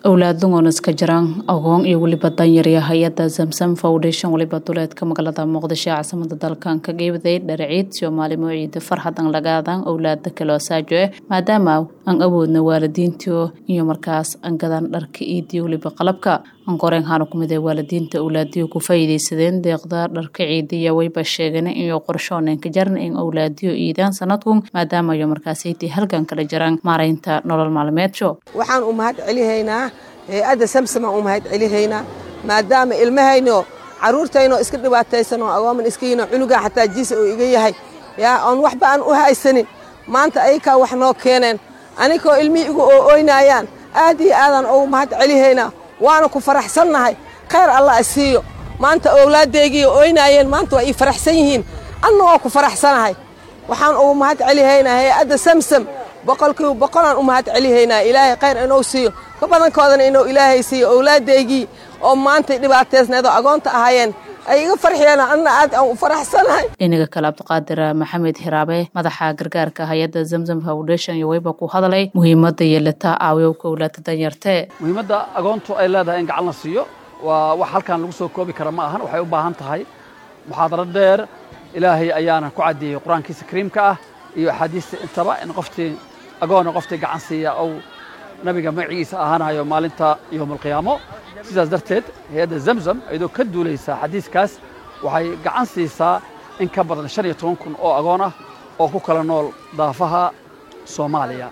awlaadun iska jiraan aqoon iyo waliba danyar hay'adda Zamzam Foundation waliba duleedka magaalada Muqdisho caasimada dalkan ka qeybday dharaciid Soomaali muciid farxadan lagaadan awlaadda kala saajo maadaama aan awoodna waalidiinta iyo markaas aan gadan dharka iyo waliba qalabka aan qoreen hano kumida waalidiinta awlaadiyo ku faa'iideysadeen deeqda dharka ciidiya wayba sheegeen in qorshooneen ka jarna in awlaadiyo iidaan sanadkun maadaama ay markaas ay halkan kala jiraan maareynta nolol maalmeedka waxaan u mahad celihaynaa hay'adda Zamzam u mahad celihaynaa maadaama ilmahayno caruurtayno iska dhibaataysan oo agooman iskiina cunuga xataa jiisa oo iga yahay aan waxba aan u haysanin maanta ay ka wax noo keeneen anigoo ilmihi igu ooynayaan aad iyo aadan oo mahad celihaynaa waana ku faraxsanahay khayr Allah asiiyo maanta awlaadeygii ooynayeen maanta waa faraxsan yihiin anna waa ku faraxsanahay waxaan u mahad celihaynaa hay'adda Zamzam boqolkiiba boqolaan u mahad celihaynaa ilaahay khayr inoo siiyo ka badankoodana inuu ilaahay siiyo awlaadeygii oo maanta dhibaateysneed oo agoonta ahaayeen ay iga farxiyeen anna aad aan u faraxsanahay inaga kala Abdiqaadir Maxamed Hiraabe madaxa gargaarka hay'adda Zamzam Foundation iyo wayba ku hadalay muhiimadda yeelata aawayowka awlaadda danyarta muhiimadda agoontu ay leedahay in gacan la siiyo waa wax halkan lagu soo koobi kara ma ahan waxay u baahan tahay muxaadaro dheer ilaahay ayaana ku cadeeyay quraankiisa kariimka ah iyo xadiis intaba in qoftii agoon qoftii gacan siiya oo nabiga magaciisa ahaanayo maalinta yoomul qiyaamo sidaas darteed hay'adda Zamzam ayadoo ka duuleysa xadiiskaas waxay gacan siisaa in ka badan 15,000 oo agoon ah oo ku kala nool daafaha Soomaaliya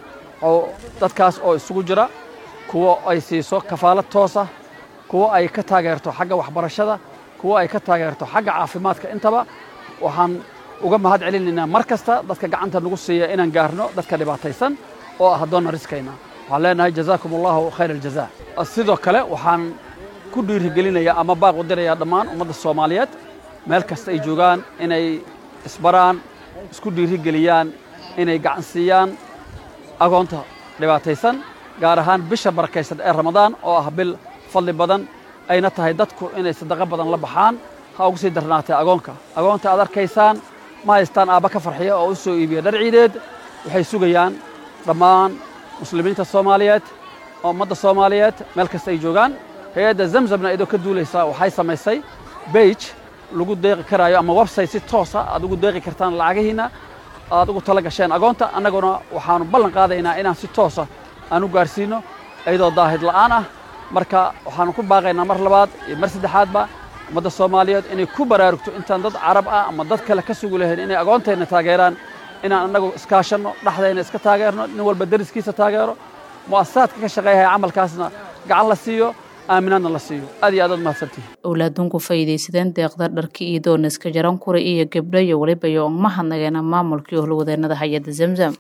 oo dadkaas oo isugu jira kuwa ay siiso kafaalad toos ah kuwa ay ka taageerto xagga waxbarashada kuwa ay ka taageerto xagga caafimaadka intaba waxaan uga mahad celinaynaa markasta dadka gacanta lagu siiyo inaan gaarno dadka dhibaataysan oo ah doona riskayna waxaan leenahay jazaakumullahu khayral jazaa sidoo kale waxaan ku dhiirigelinayaa ama baaq u dirayaa dhammaan ummadda Soomaaliyeed meel kasta ay joogaan inay isbaraan isku dhiirigeliyaan inay gacan siiyaan agoonta dhibaataysan gaar ahaan bisha barakaysan ee Ramadaan oo ah bil fadli badan ayna tahay dadku inay sadaqa badan la baxaan ha ugu sii darnaatay agoonta aad arkaysaan ma haystaan aaba ka farxiya oo u soo iibiya dhar ciideed waxay sugayaan dhammaan muslimiinta Soomaaliyeed oo ummadda Soomaaliyeed meel kasta ay joogaan hay'adda Zamzamna idoo ka duuleysa waxay samaysay page lagu deeqi karaayo ama website si toos ah aad ugu deeqi kartaan lacagihiina aad ugu tala gasheen agoonta annaguna waxaanu ballan qaadaynaa inaan si toos ah aan u gaarsiino ayadoo daahid la'aan ah marka waxaanu ku baaqaynaa mar labaad iyo mar saddexaadba ummadda Soomaaliyeed inay ku baraarugto intaan dad Arab ah ama dad kale ka sugu lahayn inay agoonteena taageeraan inaan anagu iskaashano dhaxdeena iska taageerno nin walba dariskiisa taageero mu'assasaadka ka shaqeeya amalkaasna gacan la siiyo aaminana la siiyo aad iyo aad mahadsantihiin awlaadun ku faa'iideysadeen deeqda dharka iyo doon iska jaran kure iyo gabdho iyo waliba iyo mahadnageena maamulkii howlwadeenada hay'adda Zamzam